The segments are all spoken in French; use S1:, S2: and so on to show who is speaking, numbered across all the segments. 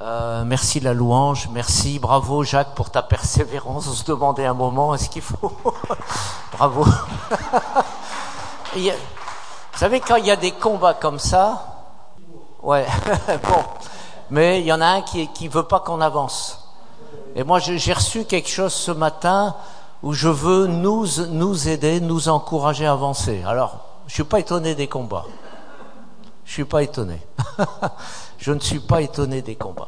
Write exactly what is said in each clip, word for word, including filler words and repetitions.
S1: Euh, merci la louange, merci, bravo Jacques pour ta persévérance. On se demandait un moment, est-ce qu'il faut bravo. Il a... Vous savez, quand il y a des combats comme ça, ouais, bon, mais il y en a un qui qui veut pas qu'on avance. Et moi, j'ai reçu quelque chose ce matin où je veux nous nous aider, nous encourager à avancer. Alors, je suis pas étonné des combats. Je suis pas étonné. Je ne suis pas étonné des combats.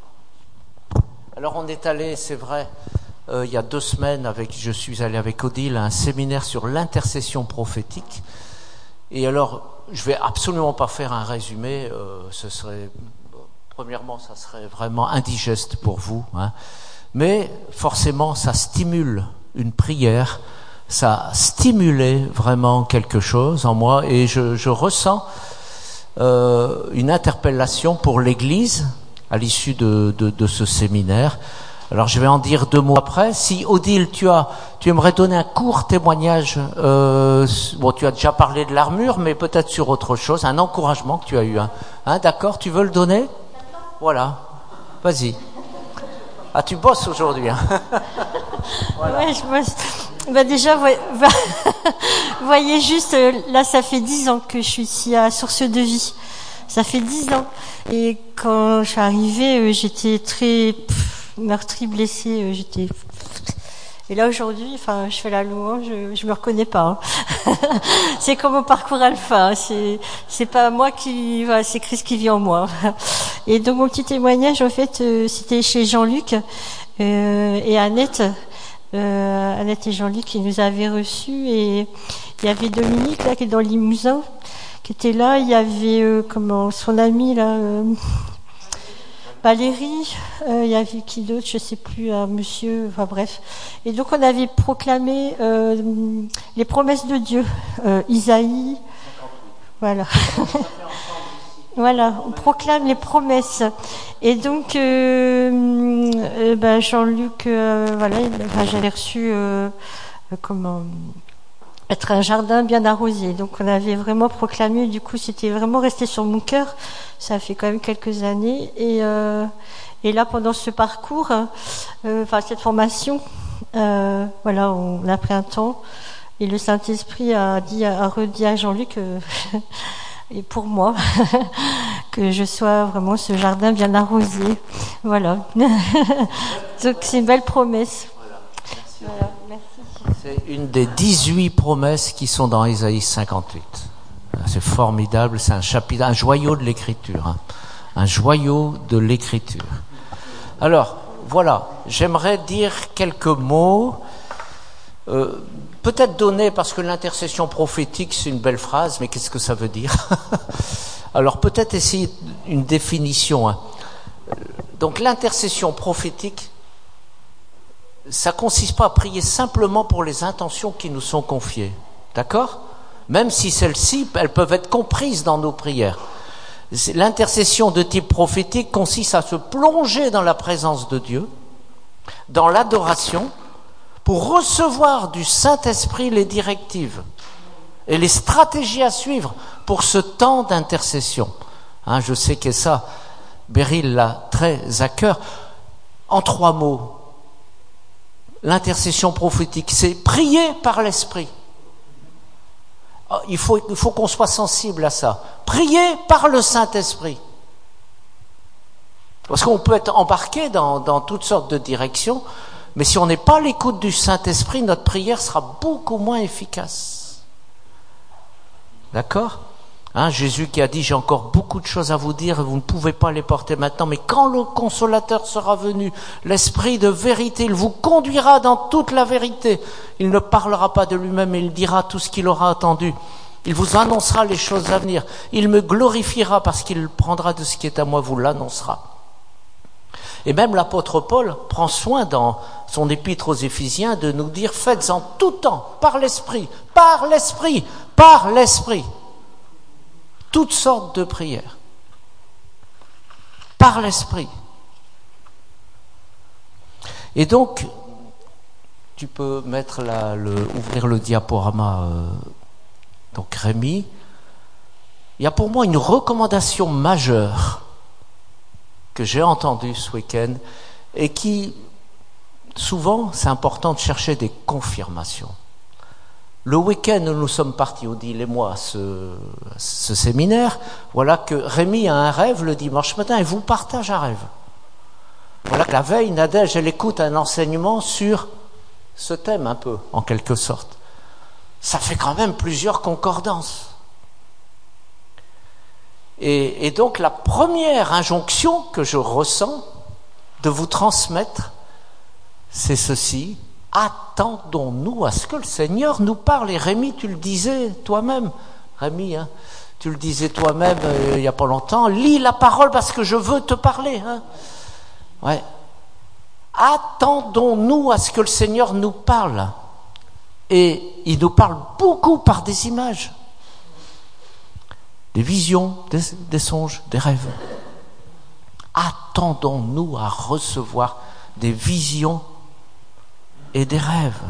S1: Alors on est allé, c'est vrai, euh, il y a deux semaines, avec, je suis allé avec Odile à un séminaire sur l'intercession prophétique. Et alors, je vais absolument pas faire un résumé. Euh, ce serait, premièrement, ça serait vraiment indigeste pour vous, hein. Mais forcément, ça stimule une prière. Ça a stimulé vraiment quelque chose en moi, et je, je ressens Euh, une interpellation pour l'Église à l'issue de, de, de ce séminaire. Alors je vais en dire deux mots après. Si Odile, tu as, tu aimerais donner un court témoignage. Euh, bon, tu as déjà parlé de l'armure, mais peut-être sur autre chose, un encouragement que tu as eu. Hein, hein d'accord, tu veux le donner? Voilà, vas-y. Ah, tu bosses aujourd'hui. Hein. Voilà.
S2: Ouais, je bosse. Bah déjà, vous voyez juste, là, ça fait dix ans que je suis ici à Source de Vie. Ça fait dix ans. Et quand je suis arrivée, j'étais très pff, meurtrie, blessée. J'étais. Et là aujourd'hui, enfin, je fais la louange, je, je me reconnais pas. Hein. C'est comme au parcours alpha. Hein. C'est, c'est pas moi qui, voilà, c'est Christ qui vit en moi. Et donc mon petit témoignage, en fait, euh, c'était chez Jean-Luc euh, et Annette. Euh, Annette et Jean-Luc qui nous avaient reçus, et il y avait Dominique là qui est dans le Limousin qui était là, il y avait euh, comment son ami là euh, Valérie, euh, il y avait qui d'autre, je sais plus, un monsieur, enfin bref. Et donc on avait proclamé euh, les promesses de Dieu, euh, Isaïe, voilà. Voilà, on proclame les promesses. Et donc, euh, euh, ben Jean-Luc, euh, voilà, ben, j'avais reçu euh, euh, comment être un jardin bien arrosé. Donc, on avait vraiment proclamé. Du coup, c'était vraiment resté sur mon cœur. Ça fait quand même quelques années. Et, euh, et là, pendant ce parcours, euh, enfin cette formation, euh, voilà, on a pris un temps. Et le Saint-Esprit a dit, a redit à Jean-Luc. Euh, Et pour moi, que je sois vraiment ce jardin bien arrosé. Voilà. Donc c'est une belle promesse.
S1: Voilà. Merci.
S2: Voilà. Merci.
S1: C'est une des dix-huit promesses qui sont dans Isaïe cinquante-huit. C'est formidable, c'est un chapitre, un joyau de l'écriture. Hein. Un joyau de l'écriture. Alors, voilà, j'aimerais dire quelques mots. Euh, Peut-être donner, parce que l'intercession prophétique, c'est une belle phrase, mais qu'est-ce que ça veut dire? Alors peut-être essayer une définition. Hein. Donc l'intercession prophétique, ça consiste pas à prier simplement pour les intentions qui nous sont confiées. D'accord? Même si celles-ci, elles peuvent être comprises dans nos prières. L'intercession de type prophétique consiste à se plonger dans la présence de Dieu, dans l'adoration, pour recevoir du Saint-Esprit les directives et les stratégies à suivre pour ce temps d'intercession. Hein, je sais que ça, Beryl l'a très à cœur. En trois mots, l'intercession prophétique, c'est prier par l'Esprit. Il faut, il faut qu'on soit sensible à ça. Prier par le Saint-Esprit. Parce qu'on peut être embarqué dans, dans toutes sortes de directions, mais si on n'est pas à l'écoute du Saint-Esprit, notre prière sera beaucoup moins efficace. D'accord? Hein, Jésus qui a dit, j'ai encore beaucoup de choses à vous dire et vous ne pouvez pas les porter maintenant, mais quand le Consolateur sera venu, l'Esprit de vérité, il vous conduira dans toute la vérité. Il ne parlera pas de lui-même, mais il dira tout ce qu'il aura entendu. Il vous annoncera les choses à venir. Il me glorifiera parce qu'il prendra de ce qui est à moi, vous l'annoncera. Et même l'apôtre Paul prend soin dans son épître aux Éphésiens de nous dire, faites en tout temps, par l'Esprit, par l'Esprit, par l'Esprit, toutes sortes de prières. Par l'Esprit. Et donc, tu peux mettre la, le, ouvrir le diaporama, euh, donc Rémi. Il y a pour moi une recommandation majeure que j'ai entendu ce week-end et qui, souvent, c'est important de chercher des confirmations. Le week-end où nous sommes partis, Odile et moi, à ce, ce séminaire, voilà que Rémi a un rêve le dimanche matin et vous partage un rêve. Voilà que la veille, Nadège, elle écoute un enseignement sur ce thème un peu, en quelque sorte. Ça fait quand même plusieurs concordances. Et, et donc la première injonction que je ressens de vous transmettre, c'est ceci: attendons-nous à ce que le Seigneur nous parle. Et Rémi, tu le disais toi-même, Rémi, hein, tu le disais toi-même euh, il n'y a pas longtemps, lis la parole parce que je veux te parler. Hein. Ouais. Attendons-nous à ce que le Seigneur nous parle. Et il nous parle beaucoup par des images, des visions, des, des songes, des rêves. Attendons-nous à recevoir des visions et des rêves.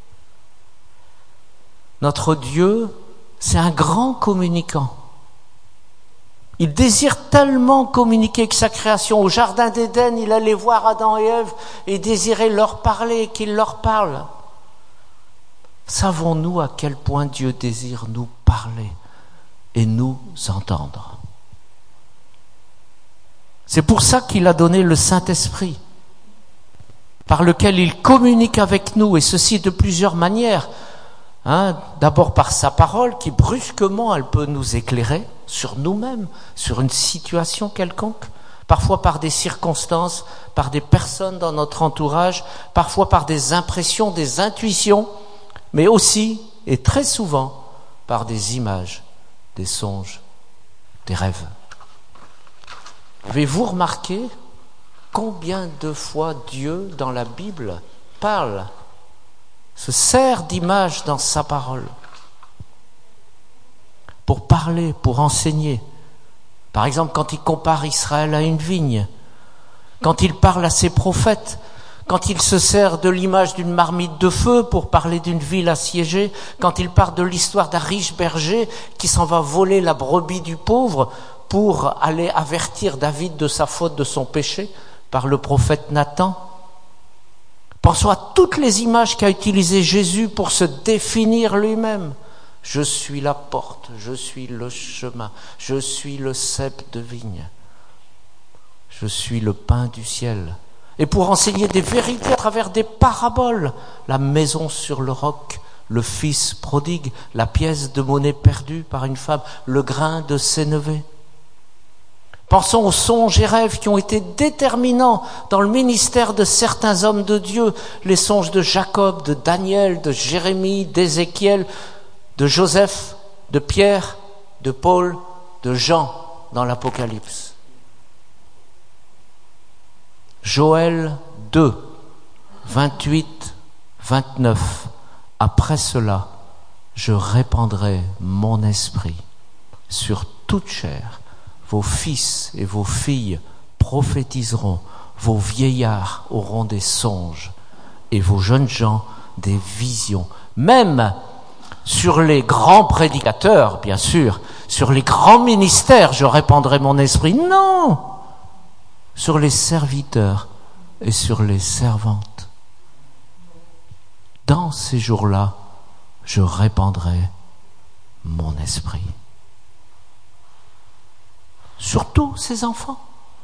S1: Notre Dieu, c'est un grand communicant. Il désire tellement communiquer avec sa création. Au jardin d'Éden, il allait voir Adam et Ève et désirait leur parler, qu'il leur parle. Savons-nous à quel point Dieu désire nous parler et nous entendre? C'est pour ça qu'il a donné le Saint-Esprit, par lequel il communique avec nous, et ceci de plusieurs manières. Hein, d'abord par sa parole, qui brusquement, elle peut nous éclairer sur nous-mêmes, sur une situation quelconque, parfois par des circonstances, par des personnes dans notre entourage, parfois par des impressions, des intuitions, mais aussi, et très souvent, par des images, des songes, des rêves. Avez-vous remarqué combien de fois Dieu, dans la Bible, parle, se sert d'images dans sa parole pour parler, pour enseigner? Par exemple, quand il compare Israël à une vigne, quand il parle à ses prophètes, quand il se sert de l'image d'une marmite de feu pour parler d'une ville assiégée, quand il parle de l'histoire d'un riche berger qui s'en va voler la brebis du pauvre pour aller avertir David de sa faute, de son péché, par le prophète Nathan. Pensons à toutes les images qu'a utilisées Jésus pour se définir lui-même. Je suis la porte, je suis le chemin, je suis le cep de vigne, je suis le pain du ciel. Et pour enseigner des vérités à travers des paraboles, la maison sur le roc, le fils prodigue, la pièce de monnaie perdue par une femme, le grain de sénévé. Pensons aux songes et rêves qui ont été déterminants dans le ministère de certains hommes de Dieu, les songes de Jacob, de Daniel, de Jérémie, d'Ézéchiel, de Joseph, de Pierre, de Paul, de Jean dans l'Apocalypse. Joël deux, vingt-huit, vingt-neuf. Après cela, je répandrai mon esprit sur toute chair. Vos fils et vos filles prophétiseront, vos vieillards auront des songes et vos jeunes gens des visions. Même sur les grands prédicateurs, bien sûr, sur les grands ministères, je répandrai mon esprit. Non! Sur les serviteurs et sur les servantes. Dans ces jours-là, je répandrai mon esprit. Surtout ces enfants.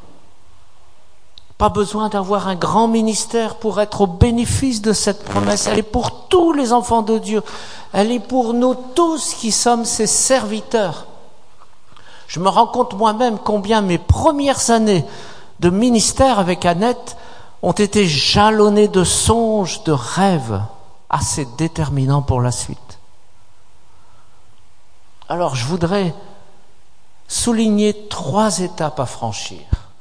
S1: Pas besoin d'avoir un grand ministère pour être au bénéfice de cette promesse. Elle est pour tous les enfants de Dieu. Elle est pour nous tous qui sommes ses serviteurs. Je me rends compte moi-même combien mes premières années de ministère avec Annette ont été jalonnées de songes, de rêves assez déterminants pour la suite. Alors je voudrais souligner trois étapes à franchir.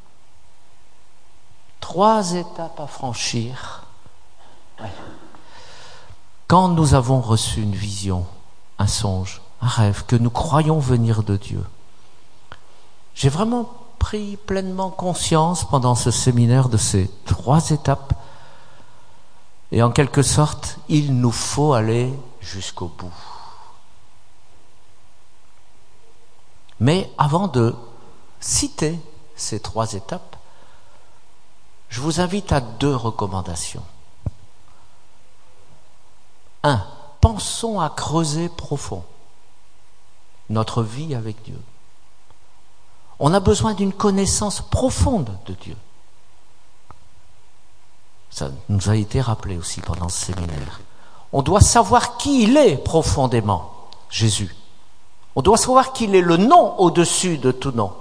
S1: Trois étapes à franchir. Ouais. Quand nous avons reçu une vision, un songe, un rêve que nous croyons venir de Dieu, j'ai vraiment pris pleinement conscience pendant ce séminaire de ces trois étapes. Et en quelque sorte, il nous faut aller jusqu'au bout. Mais avant de citer ces trois étapes, je vous invite à deux recommandations. Un, pensons à creuser profond notre vie avec Dieu. On a besoin d'une connaissance profonde de Dieu. Ça nous a été rappelé aussi pendant ce séminaire. On doit savoir qui il est profondément, Jésus. On doit savoir qu'il est le nom au-dessus de tout nom.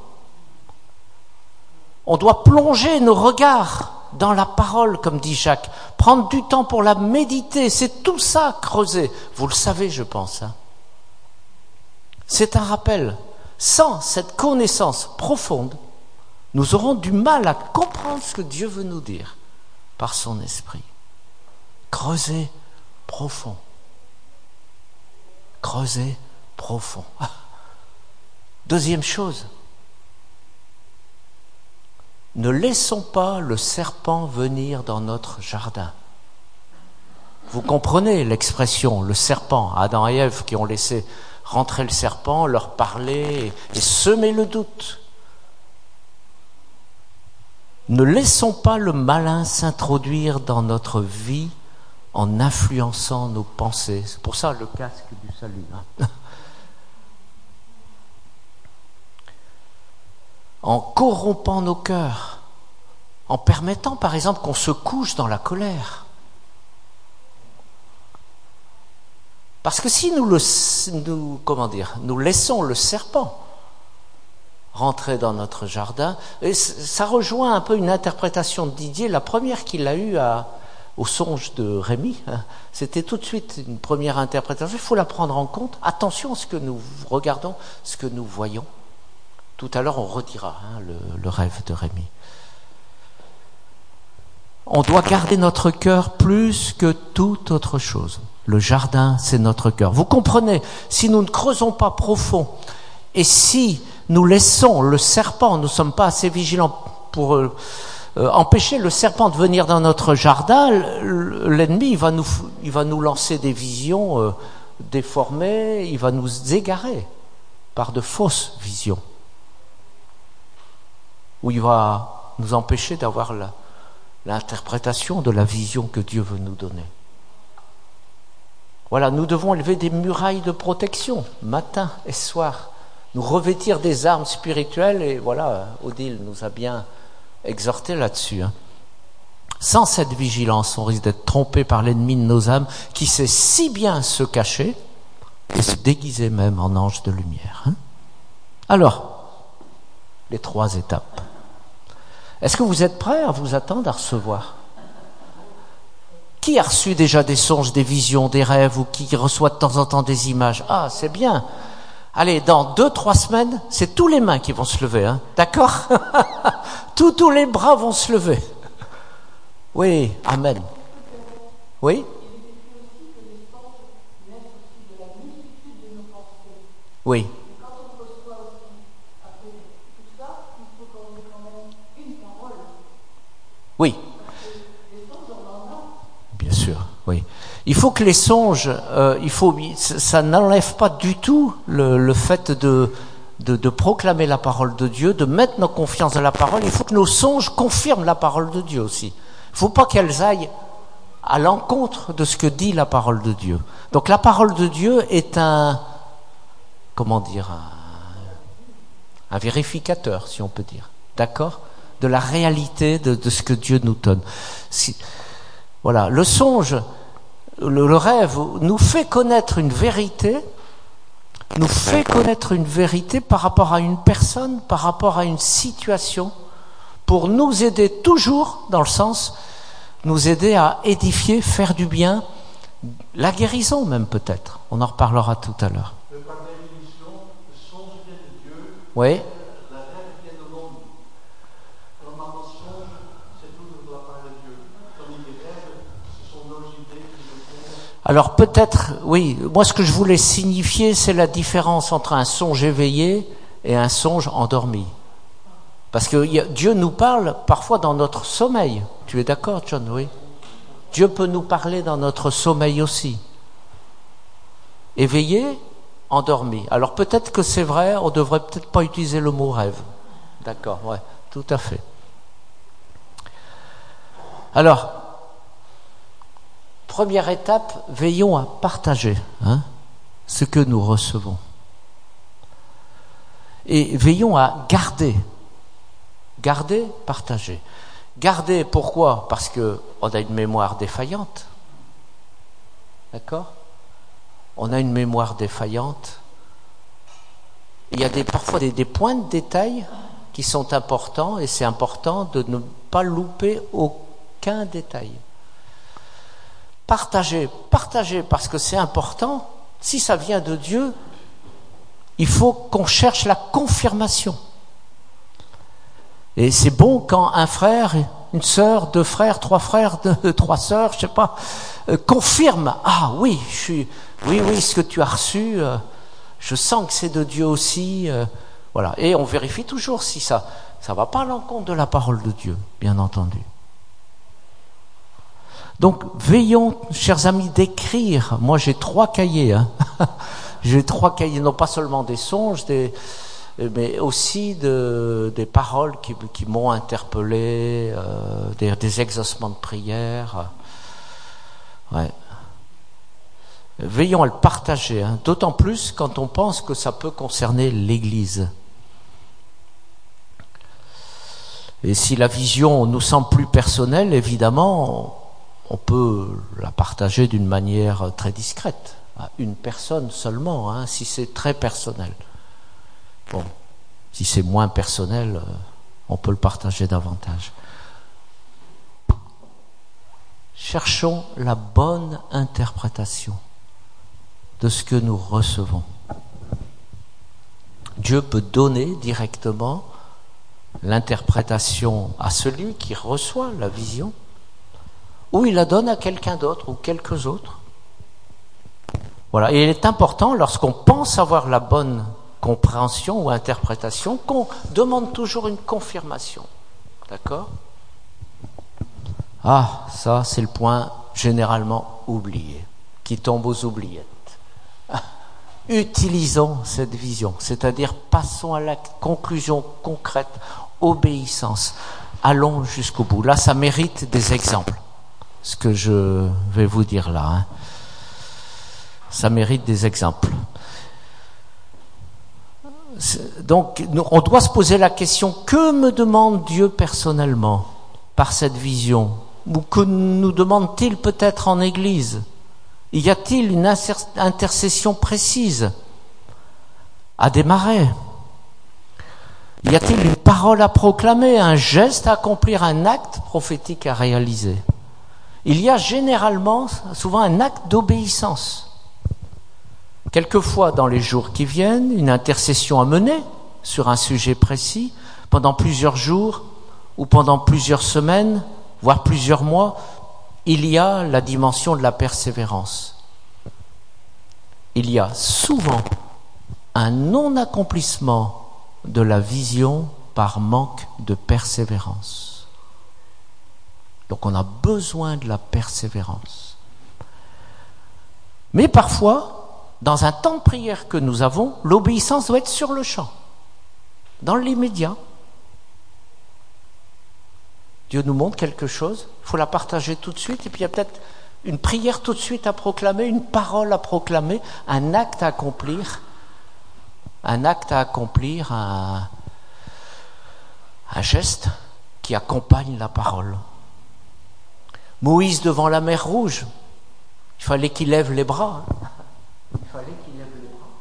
S1: On doit plonger nos regards dans la parole, comme dit Jacques. Prendre du temps pour la méditer, c'est tout ça, creuser. Vous le savez, je pense. Hein. C'est un rappel. Sans cette connaissance profonde, nous aurons du mal à comprendre ce que Dieu veut nous dire par son esprit. Creuser profond. Creuser profond. Deuxième chose, ne laissons pas le serpent venir dans notre jardin. Vous comprenez l'expression, le serpent, Adam et Ève qui ont laissé rentrer le serpent, leur parler et, et semer le doute. Ne laissons pas le malin s'introduire dans notre vie en influençant nos pensées. C'est pour ça le casque du salut. Hein. En corrompant nos cœurs, en permettant par exemple qu'on se couche dans la colère. Parce que si nous, le, nous, comment dire, nous laissons le serpent rentrer dans notre jardin, et ça rejoint un peu une interprétation de Didier, la première qu'il a eue à, au songe de Rémi, hein, c'était tout de suite une première interprétation. Il faut la prendre en compte. Attention à ce que nous regardons, ce que nous voyons. Tout à l'heure, on redira hein, le, le rêve de Rémi. On doit garder notre cœur plus que toute autre chose. Le jardin, c'est notre cœur. Vous comprenez, si nous ne creusons pas profond, et si nous laissons le serpent, nous ne sommes pas assez vigilants pour euh, euh, empêcher le serpent de venir dans notre jardin, l'ennemi, il va nous, il va nous lancer des visions euh, déformées, il va nous égarer par de fausses visions. Où il va nous empêcher d'avoir la, l'interprétation de la vision que Dieu veut nous donner. Voilà, nous devons élever des murailles de protection, matin et soir, nous revêtir des armes spirituelles, et voilà, Odile nous a bien exhorté là-dessus. Hein. Sans cette vigilance, on risque d'être trompé par l'ennemi de nos âmes, qui sait si bien se cacher, et se déguiser même en ange de lumière. Hein. Alors, les trois étapes. Est-ce que vous êtes prêts à vous attendre à recevoir ? Qui a reçu déjà des songes, des visions, des rêves, ou qui reçoit de temps en temps des images ? Ah, c'est bien. Allez, dans deux, trois semaines, c'est tous les mains qui vont se lever, hein ? D'accord ? tous, tous les bras vont se lever. Oui, amen. Oui ? Oui. Oui. Bien sûr, oui. Il faut que les songes, euh, il faut, ça n'enlève pas du tout le, le fait de, de, de proclamer la parole de Dieu, de mettre nos confiances dans la parole. Il faut que nos songes confirment la parole de Dieu aussi. Il ne faut pas qu'elles aillent à l'encontre de ce que dit la parole de Dieu. Donc la parole de Dieu est un, comment dire, un, un vérificateur, si on peut dire. D'accord ? De la réalité de, de ce que Dieu nous donne. Si, voilà, le songe, le, le rêve nous fait connaître une vérité, nous fait connaître une vérité par rapport à une personne, par rapport à une situation, pour nous aider toujours, dans le sens, nous aider à édifier, faire du bien, la guérison même peut-être. On en reparlera tout à l'heure.
S3: Par définition, le songe vient de Dieu.
S1: Oui. Alors peut-être, oui, moi ce que je voulais signifier, c'est la différence entre un songe éveillé et un songe endormi. Parce que y a, Dieu nous parle parfois dans notre sommeil. Tu es d'accord, John? Oui. Dieu peut nous parler dans notre sommeil aussi. Éveillé, endormi. Alors peut-être que c'est vrai, on devrait peut-être pas utiliser le mot rêve. D'accord, ouais, tout à fait. Alors, première étape, veillons à partager hein, ce que nous recevons. Et veillons à garder. Garder, partager. Garder, pourquoi ? Parce qu'on a une mémoire défaillante. D'accord ? On a une mémoire défaillante. Il y a des, parfois des, des points de détail qui sont importants et c'est important de ne pas louper aucun détail. Partager, partager parce que c'est important. Si ça vient de Dieu, il faut qu'on cherche la confirmation. Et c'est bon quand un frère, une sœur, deux frères, trois frères, deux, trois sœurs, je sais pas, euh, confirme. Ah oui, je suis, oui, oui, ce que tu as reçu, euh, je sens que c'est de Dieu aussi. Euh, voilà. Et on vérifie toujours si ça, ça va pas à l'encontre de la parole de Dieu, bien entendu. Donc, veillons, chers amis, d'écrire. Moi, j'ai trois cahiers. Hein. J'ai trois cahiers, non pas seulement des songes, des, mais aussi de, des paroles qui, qui m'ont interpellé, euh, des, des exaucements de prière. Ouais. Veillons à le partager, hein, d'autant plus quand on pense que ça peut concerner l'Église. Et si la vision nous semble plus personnelle, évidemment, on peut la partager d'une manière très discrète, à une personne seulement, hein, si c'est très personnel. Bon, si c'est moins personnel, on peut le partager davantage. Cherchons la bonne interprétation de ce que nous recevons. Dieu peut donner directement l'interprétation à celui qui reçoit la vision, ou il la donne à quelqu'un d'autre ou quelques autres. Voilà. Et il est important, lorsqu'on pense avoir la bonne compréhension ou interprétation, qu'on demande toujours une confirmation. D'accord ? Ah, ça, c'est le point généralement oublié, qui tombe aux oubliettes. Utilisons cette vision, c'est-à-dire passons à la conclusion concrète, obéissance. Allons jusqu'au bout. Là, ça mérite des exemples, ce que je vais vous dire là. Hein. Ça mérite des exemples. Donc, on doit se poser la question, que me demande Dieu personnellement par cette vision ? Ou que nous demande-t-il peut-être en Église ? Y a-t-il une intercession précise à démarrer ? Y a-t-il une parole à proclamer, un geste à accomplir, un acte prophétique à réaliser ? Il y a généralement, souvent, un acte d'obéissance. Quelquefois, dans les jours qui viennent, une intercession à mener sur un sujet précis, pendant plusieurs jours ou pendant plusieurs semaines, voire plusieurs mois, il y a la dimension de la persévérance. Il y a souvent un non-accomplissement de la vision par manque de persévérance. Donc on a besoin de la persévérance. Mais parfois, dans un temps de prière que nous avons, l'obéissance doit être sur le champ, dans l'immédiat. Dieu nous montre quelque chose, il faut la partager tout de suite, et puis il y a peut-être une prière tout de suite à proclamer, une parole à proclamer, un acte à accomplir, un acte à accomplir, un, un geste qui accompagne la parole. Moïse devant la mer Rouge, il fallait qu'il lève les bras. Il fallait qu'il lève les bras.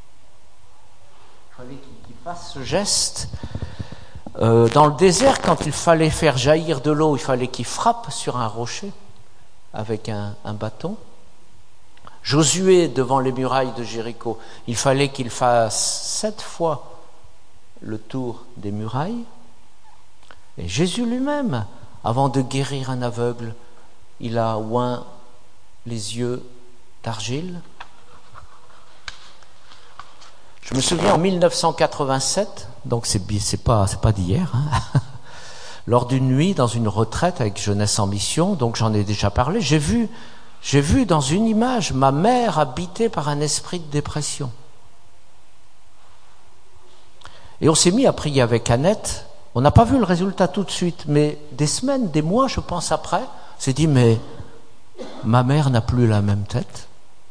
S1: Il fallait qu'il, qu'il fasse ce geste. Euh, dans le désert, quand il fallait faire jaillir de l'eau, il fallait qu'il frappe sur un rocher avec un, un bâton. Josué, devant les murailles de Jéricho, il fallait qu'il fasse sept fois le tour des murailles. Et Jésus lui-même, avant de guérir un aveugle, il a oint les yeux d'argile. Je me souviens en mille neuf cent quatre-vingt-sept, donc c'est, c'est pas, c'est pas d'hier, hein, lors d'une nuit dans une retraite avec Jeunesse en Mission, donc j'en ai déjà parlé, j'ai vu, j'ai vu dans une image ma mère habitée par un esprit de dépression. Et on s'est mis à prier avec Annette, On n'a pas vu le résultat tout de suite, mais des semaines, des mois, je pense après, on s'est dit, mais ma mère n'a plus la même tête.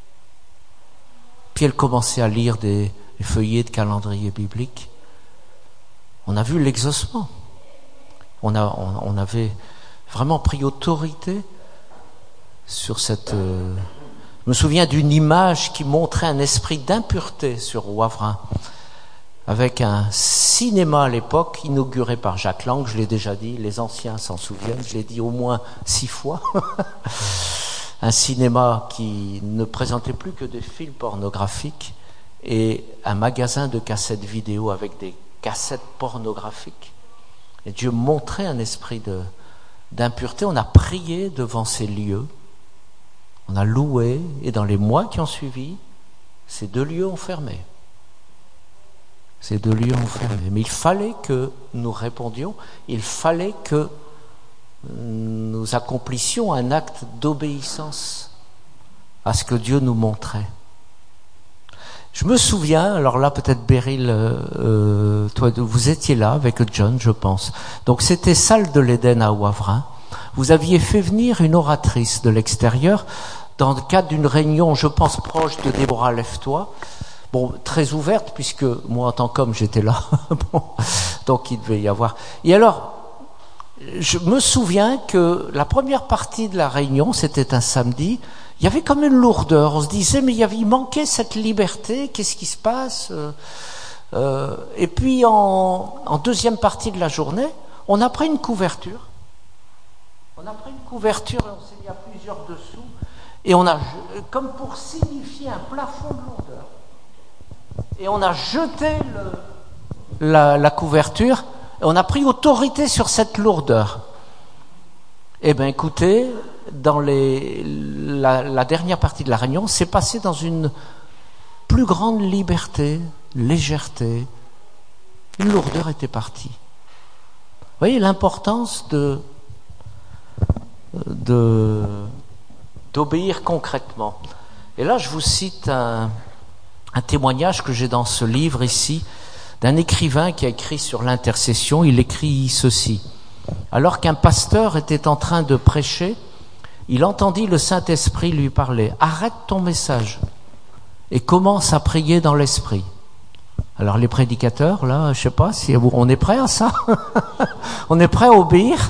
S1: Puis elle commençait à lire des, des feuillets de calendrier biblique. On a vu l'exaucement. On, a, on, on avait vraiment pris autorité sur cette... Euh... Je me souviens d'une image qui montrait un esprit d'impureté sur Wavrin, avec un cinéma à l'époque inauguré par Jacques Lang, je l'ai déjà dit, les anciens s'en souviennent, je l'ai dit au moins six fois. Un cinéma qui ne présentait plus que des films pornographiques et un magasin de cassettes vidéo avec des cassettes pornographiques. Et Dieu montrait un esprit de, d'impureté. On a prié devant ces lieux, on a loué, et dans les mois qui ont suivi, ces deux lieux ont fermé. Ces deux lieux ont fermé. Mais il fallait que nous répondions, il fallait que nous accomplissions un acte d'obéissance à ce que Dieu nous montrait. Je me souviens, alors là peut-être Beryl, euh, toi vous étiez là avec John, je pense. Donc c'était salle de l'Éden à Wavrin. Vous aviez fait venir une oratrice de l'extérieur dans le cadre d'une réunion, je pense, proche de Déborah Lève-toi. Bon, très ouverte, puisque moi, en tant qu'homme, j'étais là. Bon, donc, il devait y avoir... Et alors, je me souviens que la première partie de la réunion, c'était un samedi, il y avait comme une lourdeur. On se disait, mais il, y avait, il manquait cette liberté, qu'est-ce qui se passe euh, euh, Et puis, en, en deuxième partie de la journée, on a pris une couverture. On a pris une couverture et on s'est mis à plusieurs dessous. Et on a, comme pour signifier un plafond de lourdeur, et on a jeté le, la, la couverture, et on a pris autorité sur cette lourdeur. Eh bien, écoutez, dans les, la, la dernière partie de la réunion, c'est passé dans une plus grande liberté, légèreté. Une lourdeur était partie. Vous voyez l'importance de, de, d'obéir concrètement. Et là, je vous cite un... un témoignage que j'ai dans ce livre ici, d'un écrivain qui a écrit sur l'intercession. Il écrit ceci. Alors qu'un pasteur était en train de prêcher, il entendit le Saint-Esprit lui parler. Arrête ton message et commence à prier dans l'Esprit. Alors les prédicateurs, là, je sais pas si on est prêt à ça. On est prêt à obéir.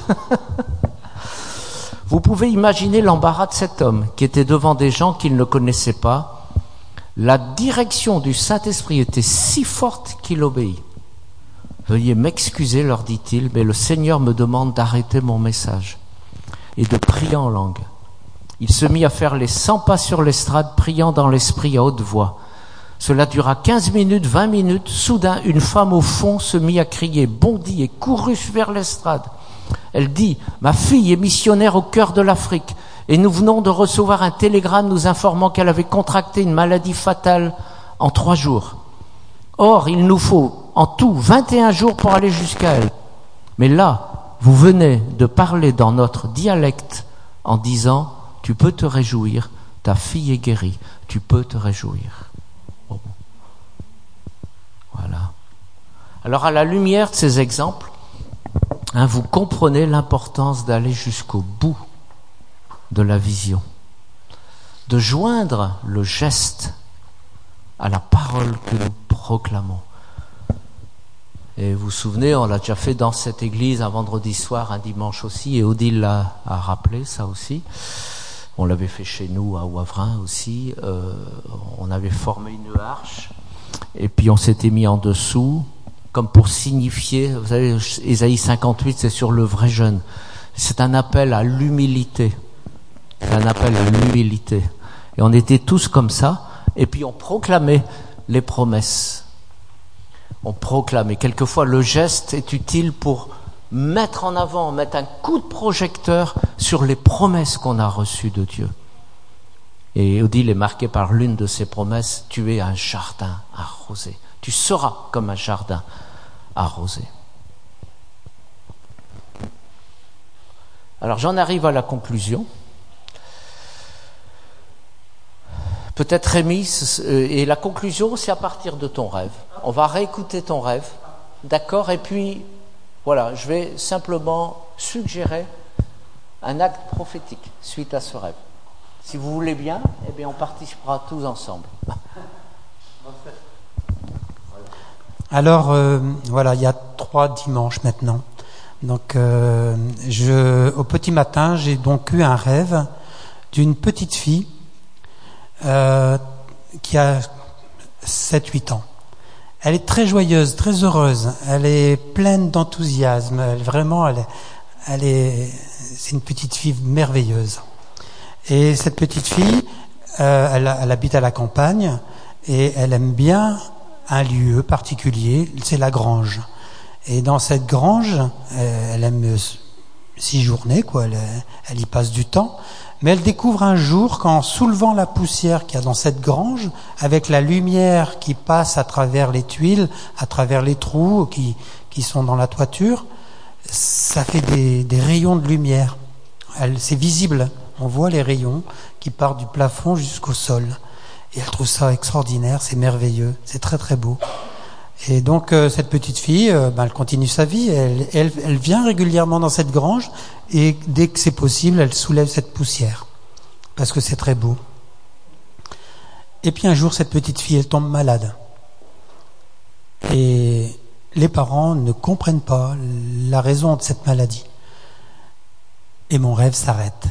S1: Vous pouvez imaginer l'embarras de cet homme qui était devant des gens qu'il ne connaissait pas. La direction du Saint-Esprit était si forte qu'il obéit. Veuillez m'excuser, leur dit-il, mais le Seigneur me demande d'arrêter mon message et de prier en langue. Il se mit à faire les cent pas sur l'estrade, priant dans l'esprit à haute voix. Cela dura quinze minutes, vingt minutes. Soudain, une femme au fond se mit à crier, bondit et courut vers l'estrade. Elle dit, ma fille est missionnaire au cœur de l'Afrique. Et nous venons de recevoir un télégramme nous informant qu'elle avait contracté une maladie fatale en trois jours. Or, il nous faut en tout vingt et un jours pour aller jusqu'à elle. Mais là, vous venez de parler dans notre dialecte en disant « Tu peux te réjouir, ta fille est guérie, tu peux te réjouir. Oh. » Voilà. Alors, à la lumière de ces exemples, hein, vous comprenez l'importance d'aller jusqu'au bout de la vision, de joindre le geste à la parole que nous proclamons. Et vous vous souvenez, on l'a déjà fait dans cette église un vendredi soir, un dimanche aussi, et Odile l'a a rappelé ça aussi. On l'avait fait chez nous à Wavrin aussi. Euh, on avait formé une arche, et puis on s'était mis en dessous, comme pour signifier, vous savez, Ésaïe cinquante-huit, c'est sur le vrai jeûne. C'est un appel à l'humilité. C'est un appel à l'humilité. Et on était tous comme ça, et puis on proclamait les promesses. On proclamait. Quelquefois, le geste est utile pour mettre en avant, mettre un coup de projecteur sur les promesses qu'on a reçues de Dieu. Et Odile est marqué par l'une de ces promesses, tu es un jardin arrosé. Tu seras comme un jardin arrosé. Alors j'en arrive à la conclusion. Peut-être Rémi, et la conclusion, c'est à partir de ton rêve. On va réécouter ton rêve, d'accord? Et puis, Voilà, je vais simplement suggérer un acte prophétique suite à ce rêve. Si vous voulez bien, eh bien on participera tous ensemble.
S4: Alors, euh, voilà, il y a trois dimanches maintenant. Donc, euh, je, au petit matin, j'ai donc eu un rêve d'une petite fille euh, qui a sept huit ans. Elle est très joyeuse, très heureuse. Elle est pleine d'enthousiasme. Elle, vraiment, elle est, elle est, c'est une petite fille merveilleuse. Et cette petite fille, euh, elle, elle habite à la campagne et elle aime bien un lieu particulier, c'est la grange. Et dans cette grange, elle aime séjourner, quoi. Elle, elle y passe du temps. Mais elle découvre un jour qu'en soulevant la poussière qu'il y a dans cette grange, avec la lumière qui passe à travers les tuiles, à travers les trous qui, qui sont dans la toiture, ça fait des, des rayons de lumière. Elle, c'est visible. On voit les rayons qui partent du plafond jusqu'au sol. Et elle trouve ça extraordinaire, c'est merveilleux, c'est très très beau. Et donc euh, cette petite fille, euh, ben, elle continue sa vie, elle, elle, elle vient régulièrement dans cette grange et dès que c'est possible, elle soulève cette poussière parce que c'est très beau. Et puis un jour, cette petite fille, elle tombe malade. Et les parents ne comprennent pas la raison de cette maladie. Et mon rêve s'arrête.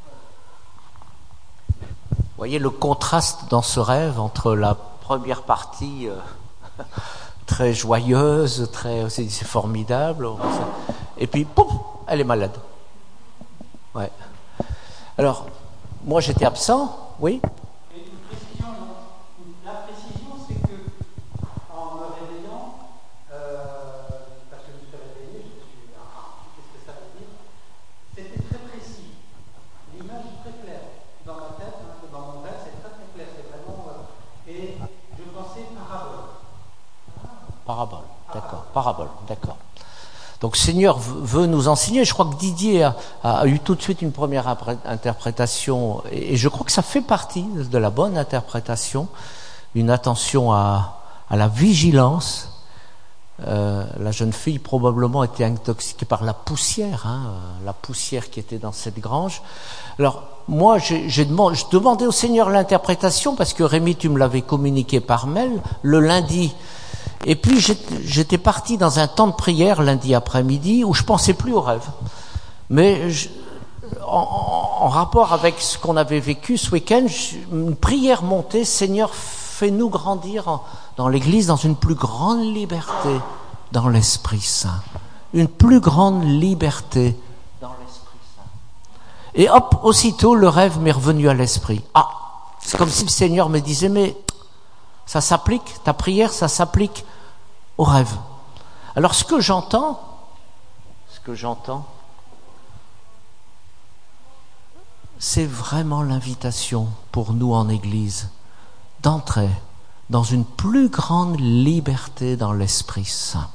S1: Vous voyez le contraste dans ce rêve entre la première partie euh, très joyeuse, très c'est, c'est formidable, et puis pouf, elle est malade. Ouais. Alors, moi j'étais absent, oui.
S4: Et une précision, la précision, c'est que en me réveillant, euh, parce que je me suis réveillé, je me suis dit, ah, qu'est-ce que ça veut dire ? C'était très précis. L'image est très claire. Dans ma tête, hein, dans mon rêve, c'est très très clair. C'est vraiment. Euh, et je pensais parabole.
S1: Parabole, d'accord. Parabole, d'accord. Donc Seigneur veut nous enseigner. Je crois que Didier a, a eu tout de suite une première interprétation, et je crois que ça fait partie de la bonne interprétation, une attention à, à la vigilance. Euh, la jeune fille probablement était intoxiquée par la poussière, hein, la poussière qui était dans cette grange. Alors moi, j'ai, j'ai demandé, je demandais au Seigneur l'interprétation parce que Rémi, tu me l'avais communiqué par mail le lundi. Et puis j'étais, j'étais parti dans un temps de prière lundi après-midi où je pensais plus au rêve. Mais je, en, en rapport avec ce qu'on avait vécu ce week-end, je, une prière montée, Seigneur, fais-nous grandir en, dans l'Église dans une plus grande liberté dans l'Esprit Saint. Une plus grande liberté dans l'Esprit Saint. Et hop, aussitôt le rêve m'est revenu à l'esprit. Ah, c'est comme si le Seigneur me disait, mais ça s'applique, ta prière, ça s'applique au rêve. Alors ce que j'entends, ce que j'entends, c'est vraiment l'invitation pour nous en Église d'entrer dans une plus grande liberté dans l'Esprit Saint,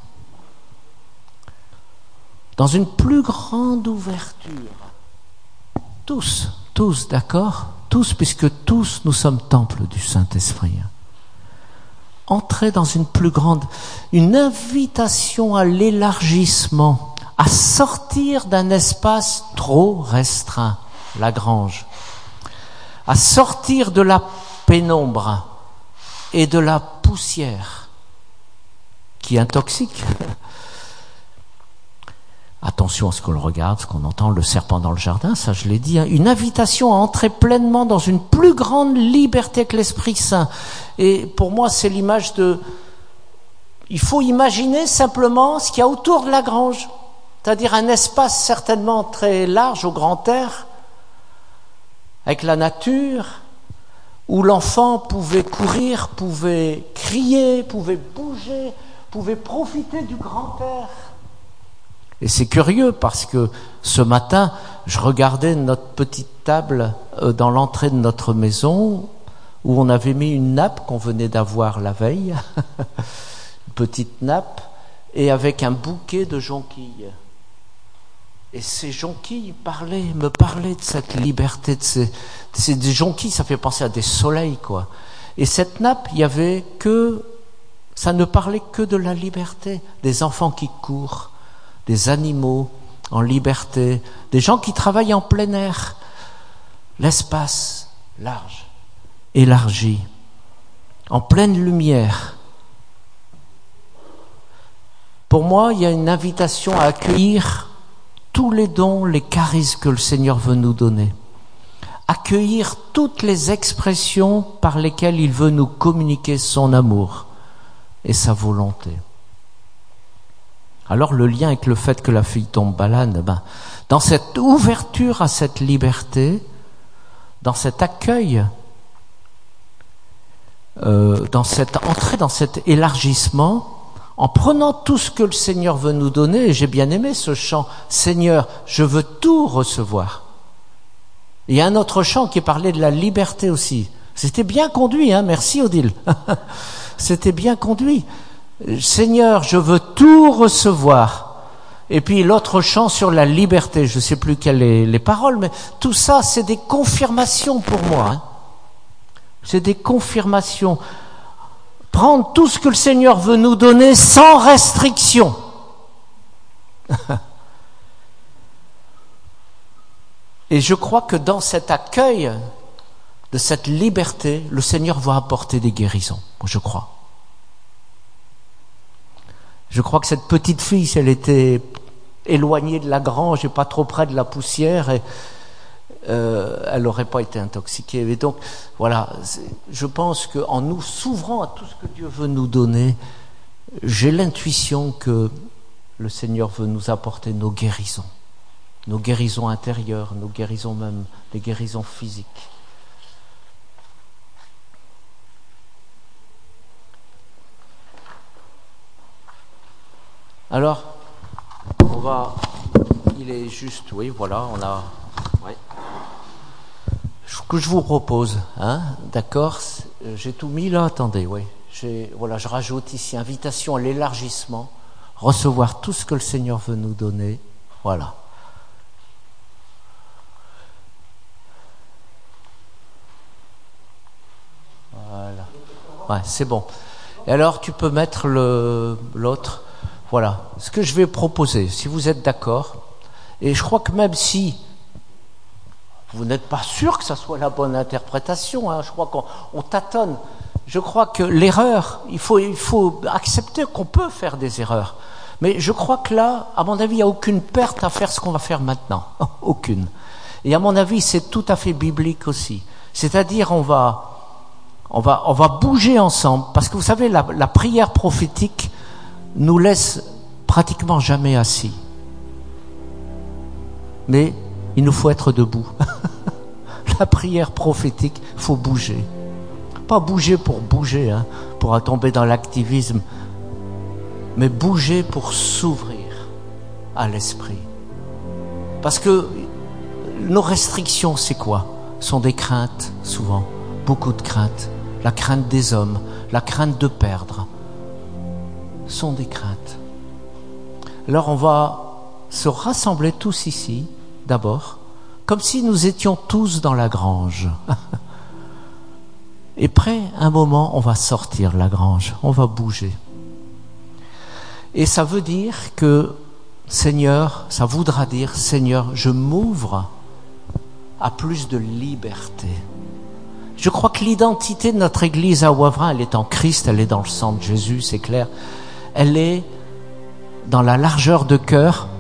S1: dans une plus grande ouverture. Tous, tous, d'accord ? Tous, puisque tous nous sommes temples du Saint-Esprit. Entrer dans une plus grande, une invitation à l'élargissement, à sortir d'un espace trop restreint, la grange, à sortir de la pénombre et de la poussière qui intoxique. Attention à ce qu'on regarde, ce qu'on entend, le serpent dans le jardin, ça je l'ai dit, hein. Une invitation à entrer pleinement dans une plus grande liberté que l'Esprit Saint. Et pour moi, c'est l'image de... Il faut imaginer simplement ce qu'il y a autour de la grange, c'est-à-dire un espace certainement très large au grand air, avec la nature, où l'enfant pouvait courir, pouvait crier, pouvait bouger, pouvait profiter du grand air. Et c'est curieux parce que ce matin, je regardais notre petite table dans l'entrée de notre maison où on avait mis une nappe qu'on venait d'avoir la veille, une petite nappe, et avec un bouquet de jonquilles. Et ces jonquilles parlaient, me parlaient de cette liberté, de ces, de ces des jonquilles, ça fait penser à des soleils, quoi. Et cette nappe, il y avait que, ça ne parlait que de la liberté, des enfants qui courent, des animaux en liberté, des gens qui travaillent en plein air, l'espace large, élargi, en pleine lumière. Pour moi, il y a une invitation à accueillir tous les dons, les charismes que le Seigneur veut nous donner. Accueillir toutes les expressions par lesquelles il veut nous communiquer son amour et sa volonté. Alors le lien avec le fait que la fille tombe malade, ben, dans cette ouverture à cette liberté, dans cet accueil, euh, dans cette entrée, dans cet élargissement, en prenant tout ce que le Seigneur veut nous donner, et j'ai bien aimé ce chant, Seigneur, je veux tout recevoir. Il y a un autre chant qui parlait de la liberté aussi. C'était bien conduit, hein, merci Odile. C'était bien conduit. Seigneur, je veux tout recevoir. Et puis l'autre chant sur la liberté, je ne sais plus quelles sont les paroles, mais tout ça, c'est des confirmations pour moi. Hein. C'est des confirmations. Prendre tout ce que le Seigneur veut nous donner sans restriction. Et je crois que dans cet accueil de cette liberté, le Seigneur va apporter des guérisons, je crois. Je crois que cette petite fille, si elle était éloignée de la grange et pas trop près de la poussière, et, euh, elle n'aurait pas été intoxiquée. Et donc, voilà, je pense qu'en nous s'ouvrant à tout ce que Dieu veut nous donner, j'ai l'intuition que le Seigneur veut nous apporter nos guérisons. Nos guérisons intérieures, nos guérisons même, les guérisons physiques. Alors, on va, il est juste, oui, voilà, on a, ouais. Ce que je vous propose, hein, d'accord, j'ai tout mis là, attendez, oui, j'ai, voilà, je rajoute ici, invitation à l'élargissement, recevoir tout ce que le Seigneur veut nous donner, voilà. Voilà. Ouais, c'est bon. Et alors, tu peux mettre le, l'autre. Voilà. Ce que je vais proposer, si vous êtes d'accord, et je crois que même si vous n'êtes pas sûr que ça soit la bonne interprétation, hein, je crois qu'on on tâtonne. Je crois que l'erreur, il faut, il faut accepter qu'on peut faire des erreurs. Mais je crois que là, à mon avis, il n'y a aucune perte à faire ce qu'on va faire maintenant. Aucune. Et à mon avis, c'est tout à fait biblique aussi. C'est-à-dire, on va... On va, on va bouger ensemble, parce que vous savez, la, la prière prophétique nous laisse pratiquement jamais assis. Mais il nous faut être debout. La prière prophétique, il faut bouger. Pas bouger pour bouger, hein, pour tomber dans l'activisme, mais bouger pour s'ouvrir à l'esprit. Parce que nos restrictions, c'est quoi? Sont des craintes, souvent, beaucoup de craintes. La crainte des hommes, la crainte de perdre, sont des craintes. Alors on va se rassembler tous ici, d'abord, comme si nous étions tous dans la grange. Et après un moment, on va sortir de la grange, on va bouger. Et ça veut dire que, Seigneur, ça voudra dire, Seigneur, je m'ouvre à plus de liberté. Je crois que l'identité de notre Église à Wavrin, elle est en Christ, elle est dans le sang de Jésus, c'est clair. Elle est dans la largeur de cœur,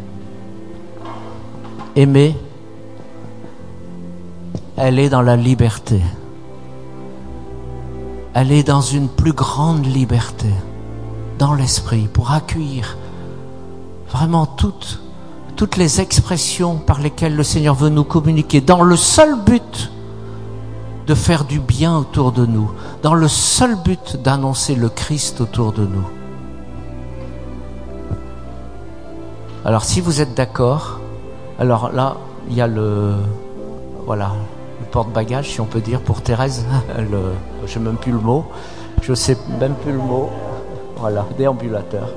S1: aimée. Elle est dans la liberté. Elle est dans une plus grande liberté, dans l'esprit, pour accueillir vraiment toutes, toutes les expressions par lesquelles le Seigneur veut nous communiquer, dans le seul but de faire du bien autour de nous, dans le seul but d'annoncer le Christ autour de nous. Alors si vous êtes d'accord, alors là, il y a le, voilà, le porte-bagages, si on peut dire, pour Thérèse, le, je sais même plus le mot, je sais même plus le mot, voilà, déambulateur.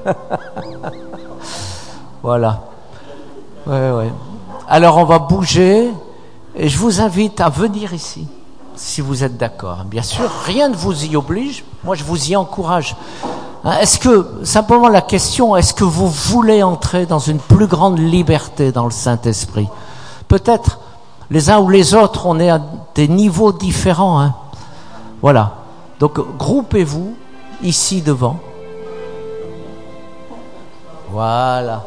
S1: Voilà. Ouais, ouais. Alors on va bouger, et je vous invite à venir ici. Si vous êtes d'accord. Bien sûr, rien ne vous y oblige. Moi, je vous y encourage. Hein, est-ce que, simplement la question, est-ce que vous voulez entrer dans une plus grande liberté dans le Saint-Esprit? Peut-être les uns ou les autres, on est à des niveaux différents. Hein. Voilà. Donc, groupez-vous ici devant. Voilà.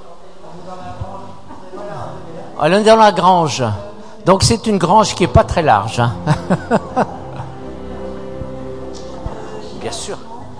S1: On est dans la grange. Donc, c'est une grange qui n'est pas très large. Hein. Bien sûr.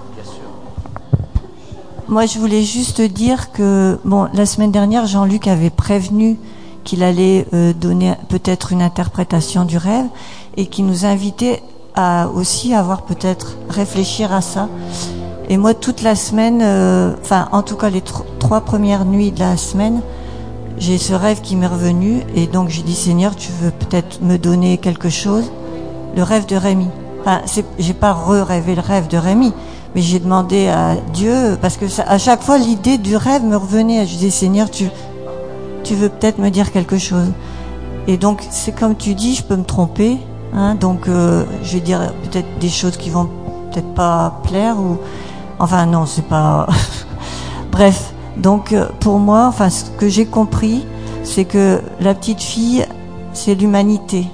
S5: Moi, je voulais juste dire que, bon, la semaine dernière, Jean-Luc avait prévenu qu'il allait euh, donner peut-être une interprétation du rêve et qu'il nous invitait à aussi avoir peut-être réfléchir à ça. Et moi, toute la semaine, euh, enfin, en tout cas, les tr- trois premières nuits de la semaine, j'ai ce rêve qui m'est revenu et donc j'ai dit, Seigneur, tu veux peut-être me donner quelque chose? Le rêve de Rémi. Enfin, c'est, j'ai pas re-rêvé le rêve de Rémi. Mais j'ai demandé à Dieu, parce que ça, à chaque fois l'idée du rêve me revenait. Je disais, Seigneur, tu, tu veux peut-être me dire quelque chose. Et donc, c'est comme tu dis, je peux me tromper. Hein, donc, euh, je vais dire peut-être des choses qui vont peut-être pas plaire. Ou Enfin, non, c'est pas... Bref, donc pour moi, enfin, ce que j'ai compris, c'est que la petite fille, c'est l'humanité.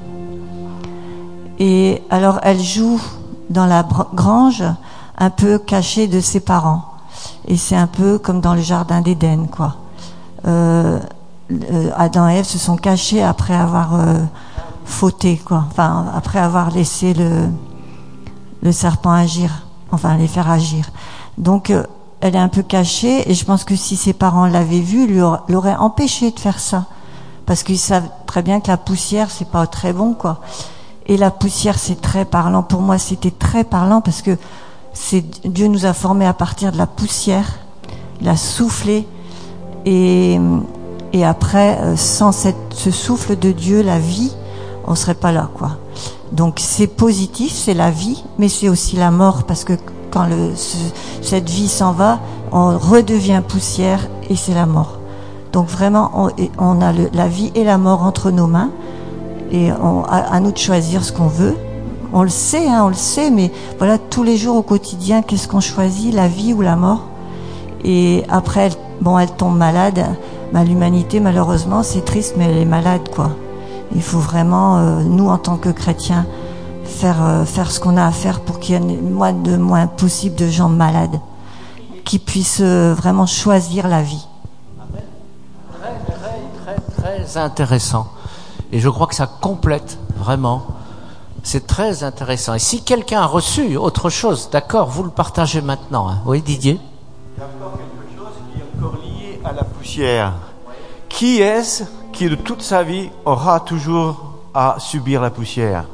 S5: Et alors, elle joue dans la grange, un peu caché de ses parents. Et c'est un peu comme dans le jardin d'Éden, quoi. Euh, Adam et Ève se sont cachés après avoir euh, fauté, quoi. Enfin, après avoir laissé le, le serpent agir, enfin les faire agir. Donc, euh, elle est un peu cachée, et je pense que si ses parents l'avaient vue, lui l'auraient empêché de faire ça, parce qu'ils savent très bien que la poussière, c'est pas très bon, quoi. Et la poussière, c'est très parlant. Pour moi, c'était très parlant parce que c'est, Dieu nous a formés à partir de la poussière, il a soufflé, et, et après, sans cette, ce souffle de Dieu, la vie, on serait pas là, quoi. Donc c'est positif, c'est la vie, mais c'est aussi la mort, parce que quand le, ce, cette vie s'en va, on redevient poussière et c'est la mort. Donc vraiment, on, on a le, la vie et la mort entre nos mains, et on, à, à nous de choisir ce qu'on veut. On le sait, hein, on le sait, mais voilà, tous les jours au quotidien, qu'est-ce qu'on choisit, la vie ou la mort? Et après, elle, bon, elle tombe malade. Bah, l'humanité, malheureusement, c'est triste, mais elle est malade, quoi. Il faut vraiment, euh, nous, en tant que chrétiens, faire euh, faire ce qu'on a à faire pour qu'il y ait moins de moins possible de gens malades, qui puissent euh, vraiment choisir la vie.
S1: Très, très, très, très intéressant. Et je crois que ça complète vraiment. C'est très intéressant. Et si quelqu'un a reçu autre chose, d'accord, vous le partagez maintenant. Hein. Oui, Didier?
S3: Il y a encore quelque chose qui est encore lié à la poussière. Qui est-ce qui, de toute sa vie, aura toujours à subir la poussière?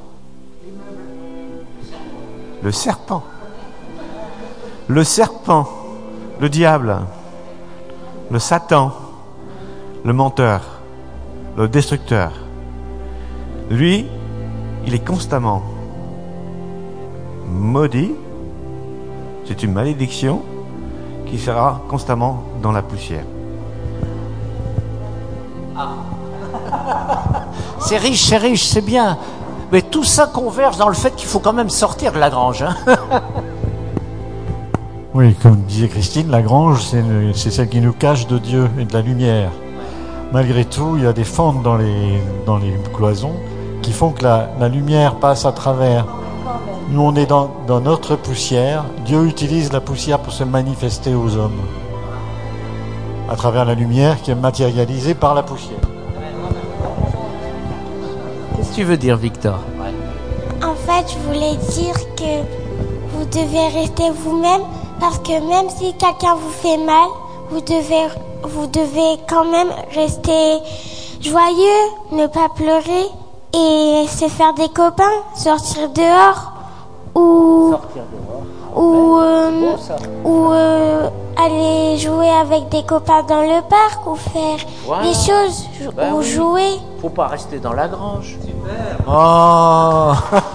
S3: Le serpent. Le serpent, le diable, le Satan, le menteur, le destructeur. Lui, il est constamment maudit. C'est une malédiction qui sera constamment dans la poussière.
S1: Ah. C'est riche, c'est riche, c'est bien. Mais tout ça converge dans le fait qu'il faut quand même sortir de la grange. Hein.
S6: Oui, comme disait Christine, la grange, c'est, le, c'est celle qui nous cache de Dieu et de la lumière. Malgré tout, il y a des fentes dans les, dans les cloisons qui font que la, la lumière passe à travers. Nous, on est dans, dans notre poussière. Dieu utilise la poussière pour se manifester aux hommes, à travers la lumière qui est matérialisée par la poussière.
S1: Qu'est-ce que tu veux dire, Victor?
S7: En fait, je voulais dire que vous devez rester vous-même, parce que même si quelqu'un vous fait mal, vous devez, vous devez quand même rester joyeux, ne pas pleurer et se faire des copains, sortir dehors ou
S1: Sortir dehors.
S7: ou euh,
S1: Bon, ça.
S7: ou euh, aller jouer avec des copains dans le parc ou faire
S1: Voilà.
S7: des choses
S1: Ben
S7: ou
S1: oui.
S7: jouer.
S1: Faut pas rester dans la grange. Oh.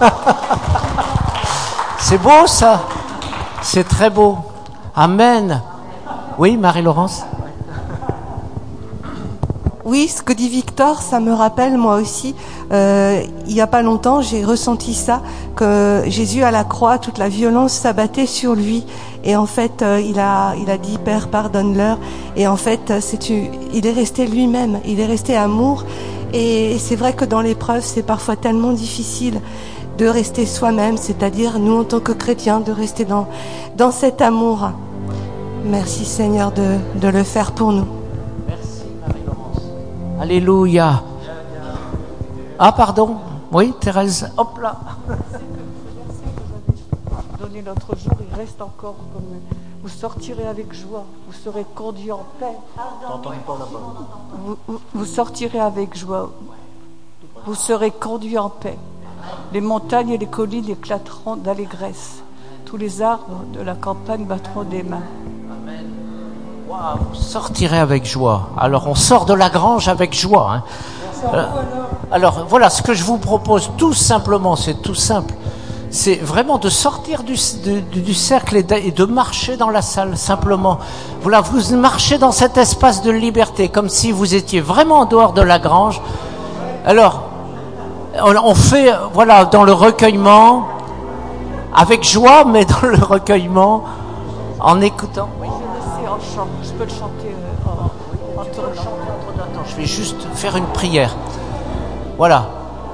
S1: C'est beau ça. C'est très beau. Amen. Oui, Marie-Laurence.
S8: Oui, ce que dit Victor, ça me rappelle moi aussi. Euh, il y a pas longtemps, j'ai ressenti ça, que Jésus à la croix, toute la violence s'abattait sur lui. Et en fait, euh, il a, il a dit Père, pardonne-leur. Et en fait, c'est, il est resté lui-même. Il est resté amour. Et c'est vrai que dans l'épreuve, c'est parfois tellement difficile de rester soi-même, c'est-à-dire nous en tant que chrétiens, de rester dans dans cet amour. Merci Seigneur de de le faire pour nous.
S1: Alléluia. Ah, pardon. Oui, Thérèse. Hop là.
S9: Donné l'autre jour, il reste encore comme vous sortirez avec joie, vous serez conduits en paix. Vous, vous, vous sortirez avec joie, vous serez conduits en paix. Les montagnes et les collines éclateront d'allégresse. Tous les arbres de la campagne battront des mains.
S1: Wow, vous sortirez avec joie. Alors on sort de la grange avec joie. Hein. Alors, alors voilà, ce que je vous propose tout simplement, c'est tout simple. C'est vraiment de sortir du, du, du cercle et de, et de marcher dans la salle, simplement. Voilà, vous marchez dans cet espace de liberté, comme si vous étiez vraiment en dehors de la grange. Alors, on, on fait, voilà, dans le recueillement, avec joie, mais dans le recueillement, en écoutant.
S9: Oui, je le sais en chant, je peux le chanter euh, en, en tournant.
S1: Attends, je vais juste faire une prière. Voilà.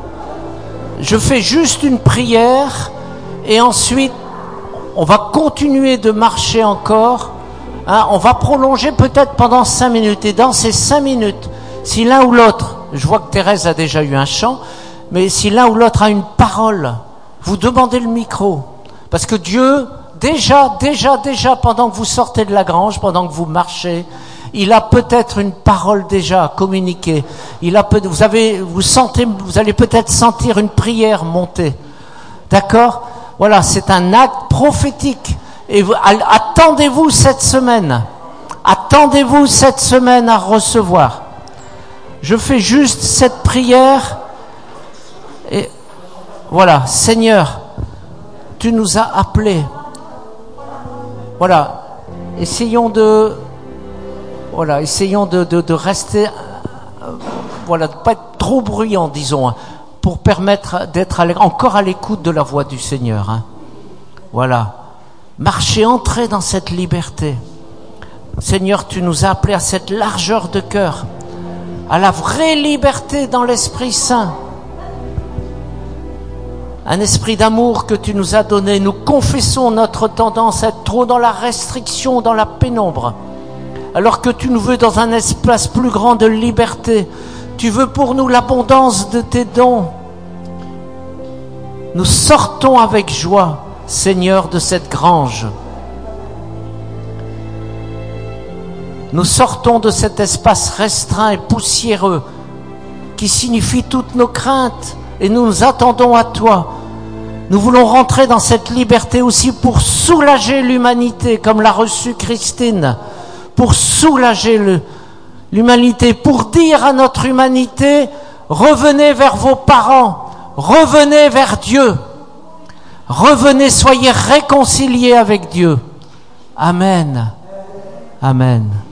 S1: Je fais juste une prière et ensuite on va continuer de marcher encore. Hein, on va prolonger peut-être pendant cinq minutes. Et dans ces cinq minutes, si l'un ou l'autre, je vois que Thérèse a déjà eu un chant, mais si l'un ou l'autre a une parole, vous demandez le micro. Parce que Dieu, déjà, déjà, déjà, pendant que vous sortez de la grange, pendant que vous marchez, il a peut-être une parole déjà à communiquer. Il a peut, vous avez, vous sentez, vous allez peut-être sentir une prière monter. D'accord? Voilà, c'est un acte prophétique. Et vous, attendez-vous cette semaine. Attendez-vous cette semaine à recevoir. Je fais juste cette prière. Et voilà, Seigneur, tu nous as appelés. Voilà, essayons de Voilà, essayons de, de, de rester, euh, voilà, de pas être trop bruyant, disons, hein, pour permettre d'être à encore à l'écoute de la voix du Seigneur. Hein. Voilà, marcher, entrer dans cette liberté. Seigneur, tu nous as appelés à cette largeur de cœur, à la vraie liberté dans l'Esprit Saint. Un esprit d'amour que tu nous as donné. Nous confessons notre tendance à être trop dans la restriction, dans la pénombre. Alors que tu nous veux dans un espace plus grand de liberté. Tu veux pour nous l'abondance de tes dons. Nous sortons avec joie, Seigneur, de cette grange. Nous sortons de cet espace restreint et poussiéreux qui signifie toutes nos craintes et nous nous attendons à toi. Nous voulons rentrer dans cette liberté aussi pour soulager l'humanité comme l'a reçu Christine. Pour soulager le, l'humanité, pour dire à notre humanité, revenez vers vos parents, revenez vers Dieu, revenez, soyez réconciliés avec Dieu. Amen. Amen.